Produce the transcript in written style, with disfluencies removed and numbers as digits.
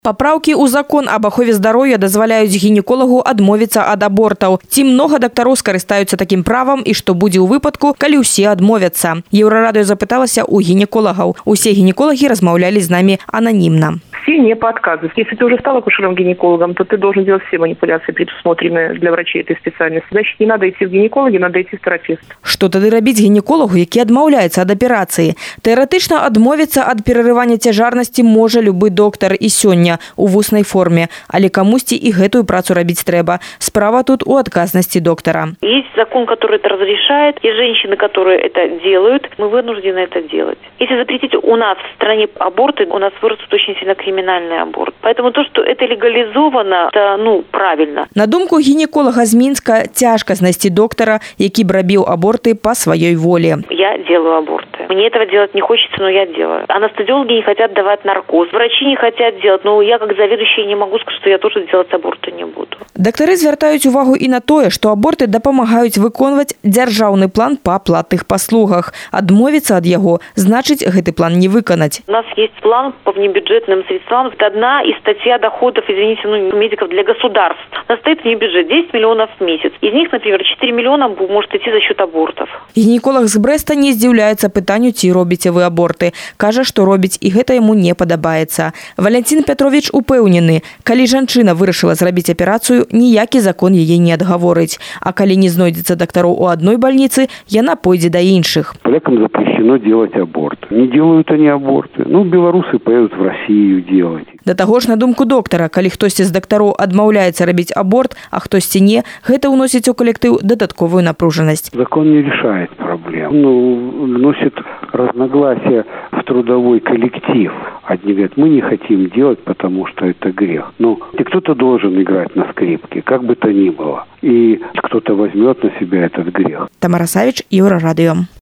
Папраўкі ў закон аб ахове здароўя дазваляюць гінеколагу адмовіцца ад абортаў. Ці многа дактароў скарыстаюцца такім правам і што будзе ў выпадку, калі ўсе адмовяцца? Еўрарадыё запыталася у гінеколагаў. Усе гінеколагі размаўлялі з намі ананімна. Все не по отказу. Если ты уже стал акушером-гинекологом, то ты должен делать все манипуляции, предусмотренные для врачей этой специальности. Значит, не надо идти в гинекологи, надо идти в терапевта. Што тады рабіць гінеколагу, які адмаўляецца ад аперацыі? Тэарэтычна адмовіцца ад перарывання цяжарнасці можа любы доктар і сёння у вуснай форме, але камусьці і гэтую працу рабіць трэба. Справа тут у адказнасці доктара. Есть закон, который это разрешает, и женщины, которые это делают, мы вынуждены это делать. Если запретить у нас в стране аборты, у нас вырастут очень сильно криминальный аборт. Поэтому то, что это легализовано, это, правильно. На думку гінеколага з Мінска, цяжка знайсці доктара, які б рабіў аборты по сваёй воле. Я делаю аборты. Мне этого делать не хочется, но я делаю. Анестезиологи не хотят давать наркоз, врачи не хотят делать, но я как заведующая не могу сказать, что я тоже делать аборты не буду. Дактары звяртаюць увагу і на тое, што аборты дапамагаюць выконваць дзяржаўны план па платных паслугах. Адмовіцца ад яго значыць гэты план не выканаць. У нас есть план по внебюджетным средствам. Это одна из статья доходов, медиков для государств. У нас стоит внебюджет 10 миллионов в месяц. Из них, например, 4 миллиона может идти за счет абортов. Гінеколог з Брэста не здзіўляецца пытанню, ці робіце вы аборты. Кажа, што робіць, і гэта яму не падабаецца. Валянцін Пятрович упэўнены, калі жанчына вырашыла зрабіць аперацыю, ніякі закон яе не адгаворыць. А калі не знойдзецца дактароў у адной бальніцы, яна пойдзе да іншых. Полякам запрещено делать аборт. Не делают они аборты. Белорусы поедут в Россию делать. Да таго ж, на думку доктара, калі хтосьці з дактароў адмаўляецца рабіць аборт, а хтосьці не, гэта ўносіць у калектыў дадатковую напружанасць. Закон не решает проблем. Вносит разногласия в трудовой коллектив. Одни говорят, мы не хотим делать, потому что это грех. И кто-то должен играть на скрипке, как бы то ни было. И кто-то возьмет на себя этот грех. Тамара Савич, Еўрарадыё.